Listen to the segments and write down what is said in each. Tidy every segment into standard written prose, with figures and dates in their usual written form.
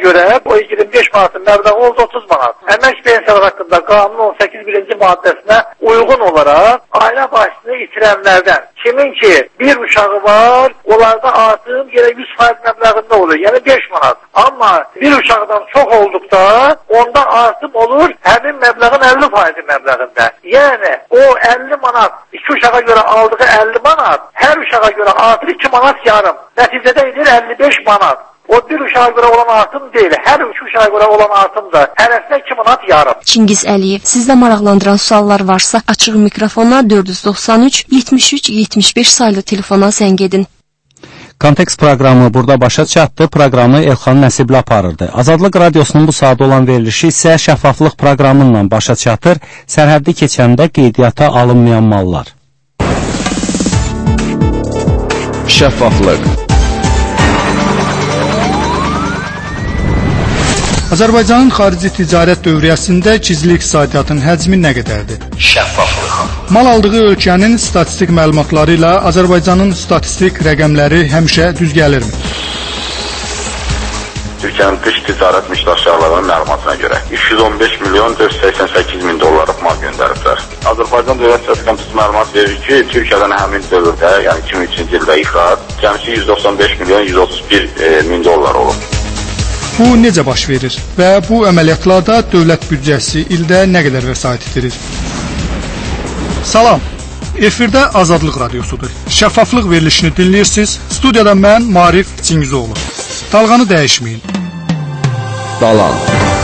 görə o 25 manatın məbləği oldu 30 manat. Əmək pensiyaları haqqında qanunun 18-ci maddəsinə uyğun olaraq ailə başçısını itirənlərdən kimin ki bir uşağı var, onlarda artım yenə 100% məbləğində olur, yəni 5 manat. Amma bir uşaqdan çox olduqda onda artım olur həmin məbləğin 50% məbləğində. Yəni o 50 manat, 2 uşağa görə aldığı 50 manat, hər uşağa görə artır 2 manat yarım. Nəticədə edir 55 manat. O bir uşağa görə olan artım deyil, hər üç uşağa görə olan artım da hərəsinə 2 manat yarım. Çingiz Əliyev, sizdə maraqlandıran suallar varsa açıq mikrofona 493 73 75 saylı telefona zəng edin. Kontekst proqramı burada başa çatdı. Proqramı Elxan Nəsibli aparırdı. Azadlıq Radiosunun bu saat olan verilişi isə şəffaflıq proqramından başa çatır. Sərhəddi keçəndə qeydiyyata alınmayan mallar. Şəffaflıq. Azərbaycanın xarici ticarət dövriyyəsində gizli iqtisadiyyatın həcmi nə qədərdir? Şəffaflıq. Mal aldığı ölkənin statistik məlumatları ilə Azərbaycanın statistik rəqəmləri həmişə düz gəlirmi? Türkiyənin dış ticarət müştərilərinin məlumatına görə 215 milyon 488 min dollarlıq mal göndəriblər. Azərbaycan Dövlət Statistikası məlumat verir ki, Türkiyədən həmin dövrdə, yəni 2003-cü ildə ixrac cəmsi 195 milyon 131 min dollar olub. Bu necə baş verir və bu əməliyyatlarda dövlət büdcəsi ildə nə qədər vəsait itirir? Salam, efirdə Azadlıq Radiosudur. Şəffaflıq verilişini dinləyirsiniz. Studiyada mən, Marif Çingizoğlu. Dalğanı dəyişməyin. Dalan.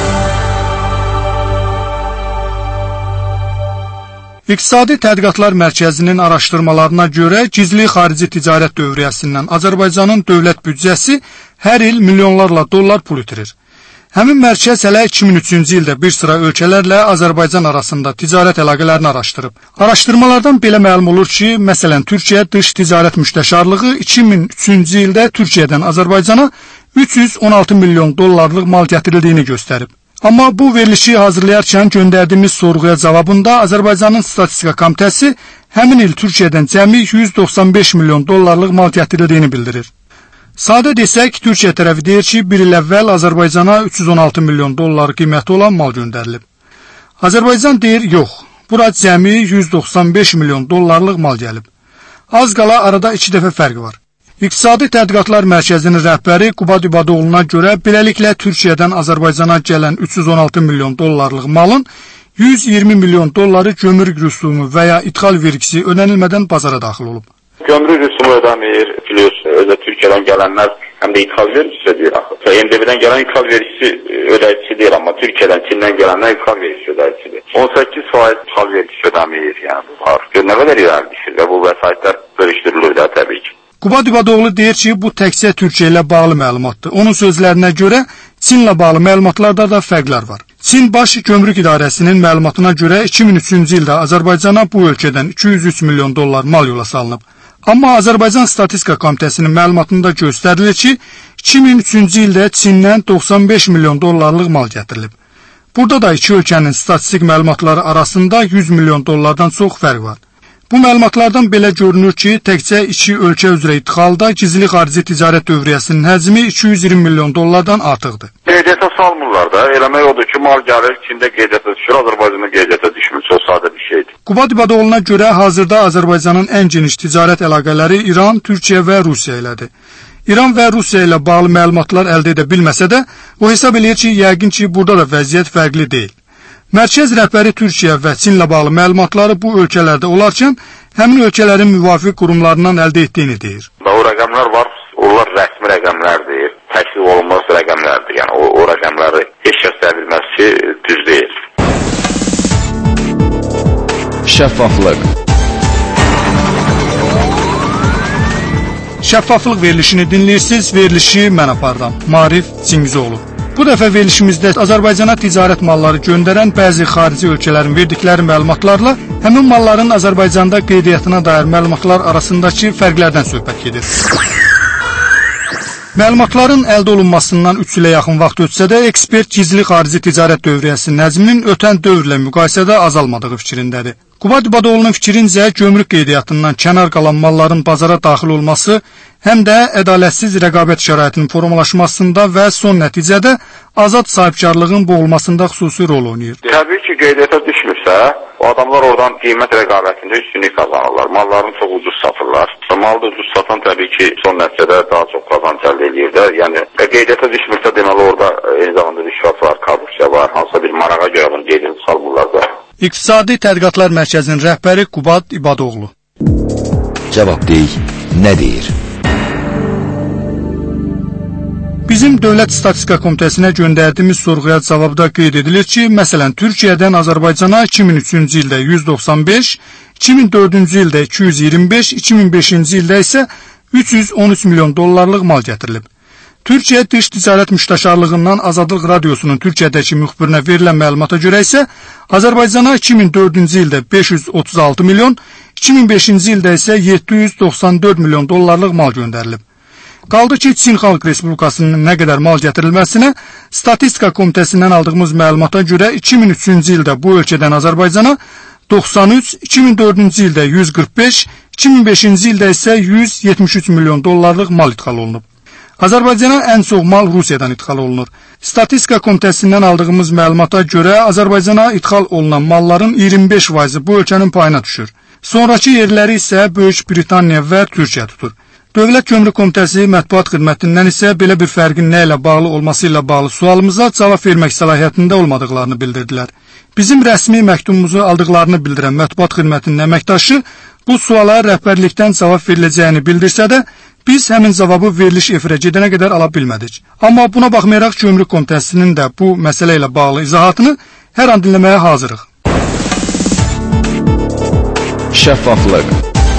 İqtisadi Tədqiqatlar Mərkəzinin araşdırmalarına görə gizli xarici ticarət dövriyyəsindən Azərbaycanın dövlət büdcəsi hər il milyonlarla dollar pul itirir. Həmin mərkəz hələ 2003-cü ildə bir sıra ölkələrlə Azərbaycan arasında ticarət əlaqələrini araşdırıb. Araşdırmalardan belə məlum olur ki, məsələn, Türkiyə Dış Ticarət Müstəşarlığı 2003-cü ildə Türkiyədən Azərbaycana 316 milyon dollarlıq mal gətirildiyini göstərib. Amma bu verilişi hazırlayarkən göndərdiyimiz sorğuya cavabında Azərbaycanın Statistika Komitəsi həmin il Türkiyədən cəmi 195 milyon dollarlıq mal gətirildiyini bildirir. Sadə desək, Türkiyə tərəfi deyir ki, bir il əvvəl Azərbaycana 316 milyon dollar qiyməti olan mal göndərilib. Azərbaycan deyir, yox, bura cəmi 195 milyon dollarlıq mal gəlib. Az qala arada 2 dəfə fərq var. İqtisadi Tədqiqatlar Mərkəzinin rəhbəri Qubad İbadoğlu'na görə beləliklə Türkiyədən Azərbaycana gələn 316 milyon dollarlıq malın 120 milyon dolları gömrük rüsumu və ya idxal vergisi ödənilmədən bazara daxil olub. Gömrük rüsumu ödəmir, biliyorsun, özə Türkiyədən gələnlər həm də idxal vergisi ödəyir axı. MDB-dən gələn idxal vergisi ödəyicisi deyil, amma Türkiyədən, Çindən gələnlər idxal vergisi ödəyicisidir. 18% idxal vergisi ödəmir, yəni bu var. Nə qədər irəlidir və bu vəsaitlər bölüşdürülür də təbii ki. Qubad İbadoğlu deyir ki, bu təkcə Türkiyə ilə bağlı məlumatdır. Onun sözlərinə görə Çinlə bağlı məlumatlarda da fərqlər var. Çin Baş Gömrük İdarəsinin məlumatına görə 2003-cü ildə Azərbaycana bu ölkədən 203 milyon dollar mal yola salınıb. Amma Azərbaycan Statistika Komitəsinin məlumatında göstərilir ki, 2003-cü ildə Çindən 95 milyon dollarlıq mal gətirilib. Burada da iki ölkənin statistik məlumatları arasında 100 milyon dollardan çox fərq var. Bu məlumatlardan belə görünür ki, təkcə iki ölkə üzrə idxalda gizli xarici ticarət dövriyyəsinin həcmi 220 milyon dollardan artıqdır. Qeydiyyata salmırlar da. Eləmək odur ki, mal gəlir, Çində qeydiyyata düşür, Azərbaycanda qeydiyyata düşmür. Çox sadə bir şeydir. Qubad İbadoğlu'na görə hazırda Azərbaycanın ən geniş ticarət əlaqələri İran, Türkiyə və Rusiya ilədir. İran və Rusiya ilə bağlı məlumatlar əldə edə bilməsə də, o hesab edir ki, yəqin ki, burada da vəziyyət fərqli deyil. Mərkəz rəhbəri Türkiyə və Çinlə bağlı məlumatları bu ölkələrdə olarkən, həmin ölkələrin müvafiq qurumlarından əldə etdiyini deyir. O rəqəmlər var, onlar rəsmi rəqəmlərdir, təklif olunmaz rəqəmlərdir. Yəni o rəqəmləri heç kəs deyə bilməz ki, düz deyil. Şəffaflıq. Şəffaflıq verilişini dinləyirsiniz, verilişi mən apardım. Marif Çingizoğlu. Bu dəfə verilişimizdə Azərbaycana ticarət malları göndərən bəzi xarici ölkələrin verdikləri məlumatlarla həmin malların Azərbaycanda qeydiyyatına dair məlumatlar arasındakı fərqlərdən söhbət gedir. Məlumatların əldə olunmasından 3 ilə yaxın vaxt ötsə də, ekspert gizli xarici ticarət dövriyyəsinin həcminin ötən dövrlə müqayisədə azalmadığı fikrindədir. Qubad İbadoğlu'nun fikrincə, gömrük qeydiyyatından kənar qalan malların bazara daxil olması həm də ədalətsiz rəqabət şəraitinin formalaşmasında və son nəticədə azad sahibkarlığın boğulmasında xüsusi rol oynayır. Təbii ki, qeydiyyata düşmürsə, o adamlar oradan qiymət rəqabətində üstünlük qazanırlar. Mallarını çox ucuz satırlar. Malı da ucuz satan təbii ki, son nəticədə daha çox qazanc əldə edir də. Yəni, qeydiyyata düşmürsə, deməli orada eyni zamanda rüşvət var, korrupsiya var, hansısa bir marağa görə bunu qeydiyyata salmırlar da. İqtisadi Tədqiqatlar Mərkəzinin rəhbəri Qubad İbadoğlu. Cavabdeh nə deyir? Bizim Dövlət Statistika Komitəsinə göndərdiyimiz sorğuya cavabda qeyd edilir ki, məsələn, Türkiyədən Azərbaycana 2003-cü ildə 195, 2004-cü ildə 225, 2005-ci ildə isə 313 milyon dollarlıq mal gətirilib. Türkiyə Dış Ticarət Müştəşarlığından Azadlıq Radiosunun Türkiyədəki müxbirinə verilən məlumata görə isə Azərbaycana 2004-cü ildə 536 milyon, 2005-ci ildə isə 794 milyon dollarlıq mal göndərilib. Qaldı ki, Çin Xalq Respublikasının nə qədər mal gətirilməsinə Statistika Komitəsindən aldığımız məlumata görə 2003-cü ildə bu ölkədən Azərbaycana 93, 2004-cü ildə 145, 2005-ci ildə isə 173 milyon dollarlıq mal ixal olunub. Azərbaycana ən çox mal Rusiyadan ixal olunur. Statistika Komitəsindən aldığımız məlumata görə Azərbaycana ixal olunan malların 25%-i bu ölkənin payına düşür. Sonrakı yerləri isə Böyük Britaniya və Türkiyə tutur. Dövlət Kömrük Komitəsi mətbuat xidmətindən isə belə bir fərqin nə ilə bağlı olması ilə bağlı sualımıza cavab vermək səlahiyyətində olmadıqlarını bildirdilər. Bizim rəsmi məktubumuzu aldıqlarını bildirən mətbuat xidmətinin əməkdaşı bu suala rəhbərlikdən cavab veriləcəyini bildirsə də, biz həmin cavabı veriliş efirə gedənə qədər ala bilmədik. Amma buna baxmayaraq Kömrük Komitəsinin də bu məsələ ilə bağlı izahatını hər an dinləməyə hazırıq. Şəffaflıq.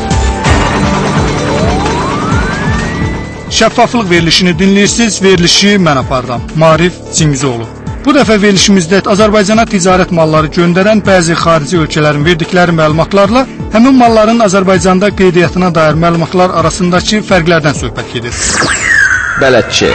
Şəffaflıq verilişini dinləyirsiniz, verilişi mən apardım. Marif Cingizoğlu. Bu dəfə verilişimizdə Azərbaycana ticarət malları göndərən bəzi xarici ölkələrin verdikləri məlumatlarla həmin malların Azərbaycanda qeydiyyatına dair məlumatlar arasındakı fərqlərdən söhbət gedir. Bələdçi.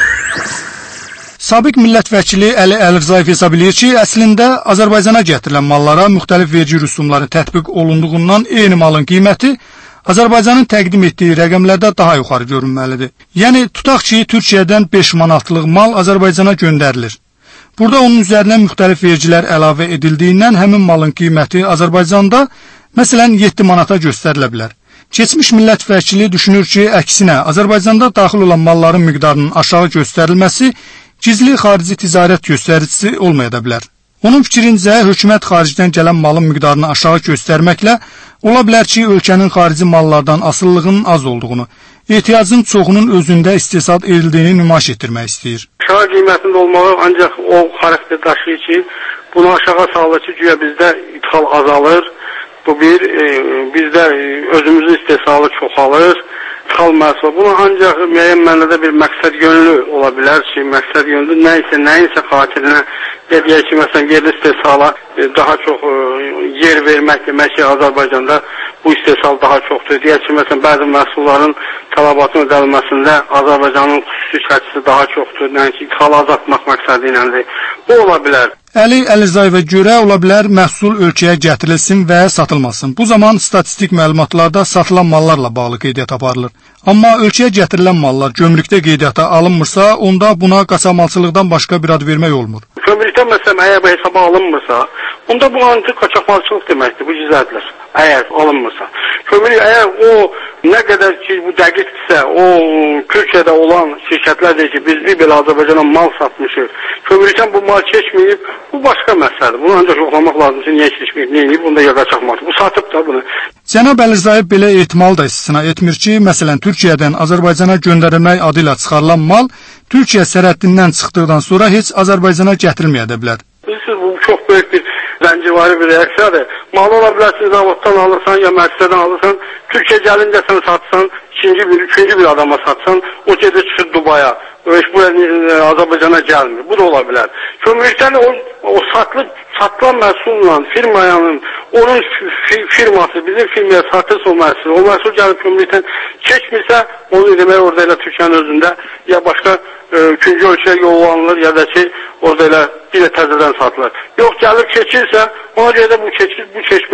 Sabiq millət vəkili Əli Əlirzayev hesab edir ki, əslində Azərbaycana gətirilən mallara müxtəlif vergi rüsumları tətbiq olunduğundan eyni malın qiyməti Azərbaycanın təqdim etdiyi rəqəmlərdə daha yuxarı görünməlidir. Yəni, tutaq ki, Türkiyədən 5 manatlıq mal Azərbaycana göndərilir. Burada onun üzərinə müxtəlif vergilər əlavə edildiyindən həmin malın qiyməti Azərbaycanda, məsələn, 7 manata göstərilə bilər. Keçmiş millət vəkili düşünür ki, əksinə, Azərbaycanda daxil olan malların miqdarının aşağı göstərilməsi gizli xarici ticarət göstəricisi olmaya da bilər. Onun fikrincə, hökumət xaricdən gələn malın miqdarını aşağı göstərməklə ola bilər ki, ölkənin xarici mallardan asılılığının az olduğunu, ehtiyacın çoxunun özündə istehsal edildiyini nümayiş etdirmək istəyir. Aşağı qiymətində olmağı ancaq o xarakter daşıyır ki, bunu aşağı salır ki, güya bizdə ithal azalır, bu bir, bizdə özümüzün istehsalı çoxalır, ithal məhsul. Bunu ancaq müəyyən mənada bir məqsəd yönlü ola bilər ki, məqsəd yönlü nəyinsə xatirinə deyək ki, məsələn, yerli istehsala daha çox yer vermək demək ki, Azərbaycanda bu istehsal daha çoxdur. Deyək ki, məsələn, bəzi məhsulların tələbatının ödənilməsində Azərbaycanın xüsusi şəkisi daha çoxdur. Yəni ki, ixalı azaltmaq məqsədi iləndir. Bu ola bilər. Əli Əlizayevə görə ola bilər məhsul ölkəyə gətirilsin və satılmasın. Bu zaman statistik məlumatlarda satılan mallarla bağlı qeydiyyat aparılır. Amma ölkəyə gətirilən mallar gömrükdə qeydiyyata alınmırsa, onda buna qaçaqmalçılıqdan başqa bir ad vermək olmur. Gömrükdə məsələn, əgər bu hesaba alınmırsa, onda bu ancaq qaçaqmalçılıq deməkdir, bu gizlədilir. Əgər alınmırsa. Gömrük, əgər o nə qədər ki, bu dəqiqdirsə, o Türkiyədə olan şirkətlər deyir ki, biz bir belə Azərbaycana mal satmışıq, gömrükdən bu mal keçməyib, bu başqa məsələdir. Bunu ancaq yoxlamaq lazım ki, niyə keçməyib, neyini, bunda ya qaçaqmalçılıq. Bu satıb da bunu. Cənab Əlizayev belə ehtimal da istisna etmir ki, məsələn, Türkiyədən Azərbaycana göndərilmək adı ilə çıxarılan mal Türkiyə sərhəddindən çıxdıqdan sonra heç Azərbaycana gətirilməyə də bilər. Bu çox böyük bir zəncivari bir reaksiyadır. Malı ola bilərsin, zavoddan alırsan, ya mərkəzdən alırsan, Türkiyə gəlincə sən satsan, üçüncü bir adama satsan, o gedir çıxır Dubaya. Bu Azərbaycana gəlmir. Bu da ola bilər. Kömürlükdən o satılan məhsulla firmanın, onun firması, bizim firmaya satırsa o məhsul gəlib kömürlükdən keçmirsə, onu demək orada elə Türkiyənin özündə ya başqa üçüncü ölkəyə yollanılır, ya da ki, orada elə bir də təzədən satılır. Yox, gəlib keçirsə, ona görə də bu keçmə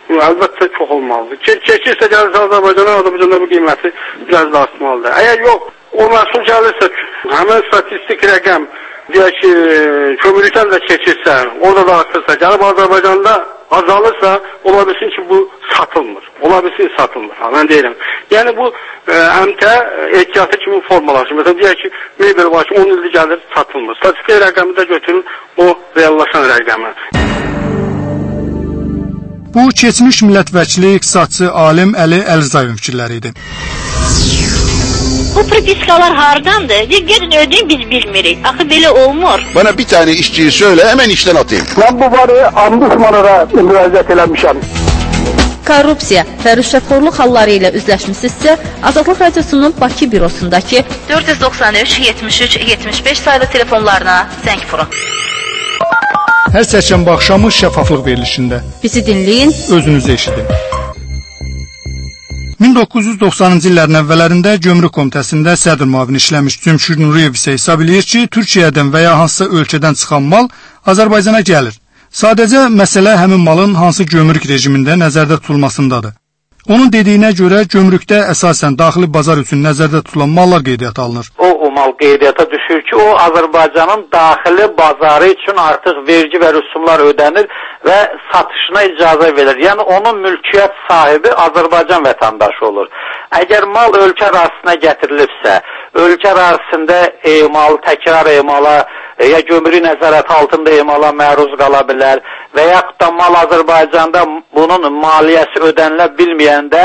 əlbəttə çox olmalıdır. Keçirsə gəlirsə Azərbaycanda bu qiyməti biraz da artmalıdır. Əgər yox, o məhsul gəlirsə, həmin statistik rəqəm deyək ki, kömürlükdən də keçirsə, orada da artırsa, gəlib Azərbaycanda azalırsa, ola bilsin ki, bu satılmır. Ola bilsin satılmır. Mən deyirəm. Yəni bu əmtə ehtiyatı kimi formalaşır. Məsələn, deyək ki, mebel var ki, 10 ildir gəlir, satılmır. Statistik rəqəmi də götürün, o reallaşan rəqəmi. Bu, keçmiş millət vəkili, iqtisadçı, alim Əli Əlizayevin fikirləri idi. Bu propiskalar hardandır? Gedin ödeyin, biz bilmirik. Axı belə olmur. Bana bir tane işçiyi söyle, hemen işten atayım. Ben bu barı ombudsmana müraciət eləmişəm. Korrupsiya və rüşvətxorluq halları ilə üzləşmisinizsə, Azadlıq Radiosunun Bakı bürosundakı 493-73-75 saylı telefonlarına zəng vurun. Hər çərşənbə axşamı şəffaflıq verilişində. Bizi dinləyin, özünüzü eşidin. 1990-cı illərin əvvəllərində Gömrük Komitəsində sədr müavini işləmiş Cümşüd Nuriyev isə hesab eləyir ki, Türkiyədən və ya hansısa ölkədən çıxan mal Azərbaycana gəlir. Sadəcə məsələ həmin malın hansı gömrük rejimində nəzərdə tutulmasındadır. Onun dediyinə görə gömrükdə əsasən daxili bazar üçün nəzərdə tutulan mallar qeydiyyata alınır. O mal qeydiyyata düşür ki, o Azərbaycanın daxili bazarı üçün artıq vergi və rüsumlar ödənir və satışına icazə verilir. Yəni onun mülkiyyət sahibi Azərbaycan vətəndaşı olur. Əgər mal ölkə ərazisinə gətirilibsə, ölkə ərazisində təkrar emala ya gömrük nəzarəti altında emala məruz qala bilər və yaxud da mal Azərbaycanda bunun maliyyəsi ödənilə bilməyəndə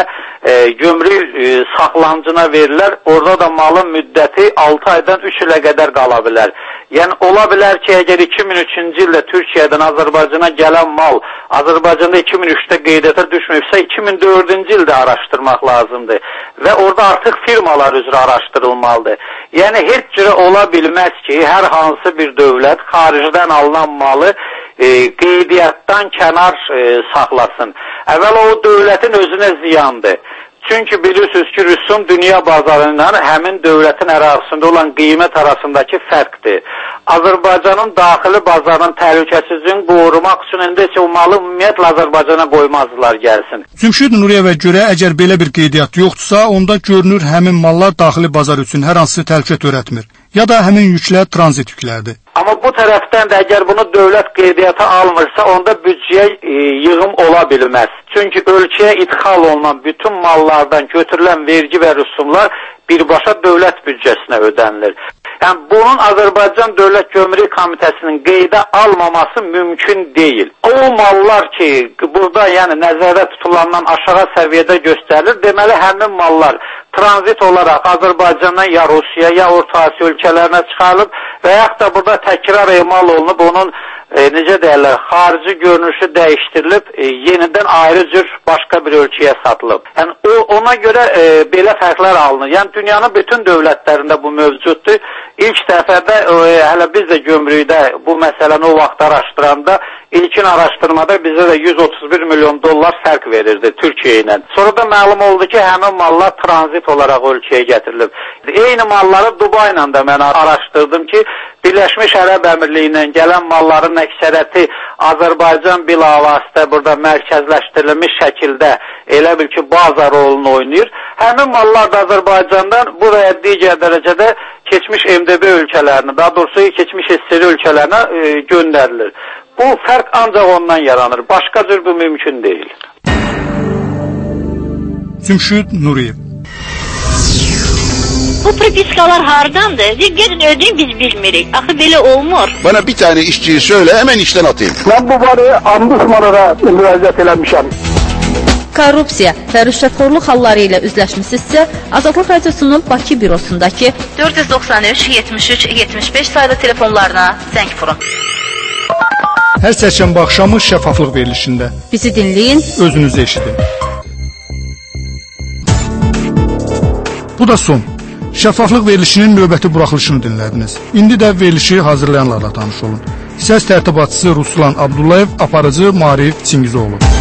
gömrük saxlanıcına verirlər. Orada da malın müddəti 6 aydan 3 ilə qədər qala bilər. Yəni ola bilər ki, əgər 2003-cü ildə Türkiyədən Azərbaycana gələn mal Azərbaycanda 2003-də qeydiyyata düşməyibsə, 2004-cü ildə araşdırmaq lazımdır və orada artıq firmalar üzrə araşdırılmalıdır. Yəni heç cürə ola bilməz ki, hər hansı bir dövlət xaricdən alınan malı qeydiyyatdan kənar saxlasın. Əvvəl o dövlətin özünə ziyandır. Çünki bilirsiniz ki, rüsum dünya bazarından həmin dövlətin ərazisində olan qiymət arasındakı fərqdir. Azərbaycanın daxili bazarının təhlükəsizliyini qorumaq üçün indi o malı ümumiyyətlə Azərbaycana qoymazdılar gəlsin. Cümşüd Nuriyevə görə əgər belə bir qeydiyyat yoxdursa, onda görünür həmin mallar daxili bazar üçün hər hansı təhlükə törətmir. Ya da həmin yüklər tranzit yüklərdir. Amma bu tərəfdən də əgər bunu dövlət qeydiyyata almırsa, onda büdcəyə yığım ola bilməz. Çünki ölkəyə idxal olunan bütün mallardan götürülən vergi və rüsumlar birbaşa dövlət büdcəsinə ödənilir. Yəni, bunun Azərbaycan Dövlət Gömrük Komitəsinin qeydə almaması mümkün deyil. O mallar ki, burada yəni nəzərdə tutulandan aşağı səviyyədə göstərilir, deməli həmin mallar tranzit olaraq Azərbaycandan ya Rusiya, ya Orta Asiya ölkələrinə çıxarılıb və yaxud da burada təkrar emal olunub, onun necə deyərlər, xarici görünüşü dəyişdirilib, yenidən ayrı cür başqa bir ölkəyə satılıb. Yəni, ona görə belə fərqlər alınır. Yəni, dünyanın bütün dövlətlərində bu mövcuddur. İlk dəfədə, hələ biz də gömrükdə bu məsələni o vaxt araşdıranda, ilkin araşdırmada bizə də 131 milyon dollar fərq verirdi Türkiyə ilə. Sonra da məlum oldu ki, həmin mallar tranzit olaraq ölkəyə gətirilib. Eyni malları Dubay ilə də mən araşdırdım ki, Birləşmiş Ərəb Əmirliyindən gələn malların əksəriyyəti Azərbaycan bilavasitə burada mərkəzləşdirilmiş şəkildə elə bil ki, baza rolunu oynayır. Həmin mallar da Azərbaycandan bu və ya digər dərəcədə keçmiş MDB ölkələrinə, daha doğrusu keçmiş SSR ölkələrinə göndərilir. Bu fərq ancaq ondan yaranır. Başqa cür bu mümkün deyil. Cümşüd Nuriyev. Bu propiskalar hardandır? Gedin ödeyin, biz bilmirik. Axı belə olmur. Bana bir tane işçiyi söyle, hemen işten atayım. Ben bu barı ombudsmana müraciət eləmişəm. Korrupsiya və rüşvətxorluq halları ilə üzləşmisinizsə, Azadlıq Radiosunun Bakı bürosundakı 493-73-75 saylı telefonlarına zəng vurun. Hər çərşənbə axşamı şəffaflıq verilişində. Bizi dinləyin, özünüzü eşidin. Bu da son. Şəffaflıq verilişinin növbəti buraxılışını dinlədiniz. İndi də verilişi hazırlayanlarla tanış olun. Səs tərtibatçısı Ruslan Abdullayev, aparıcı Marif Çingizoğlu.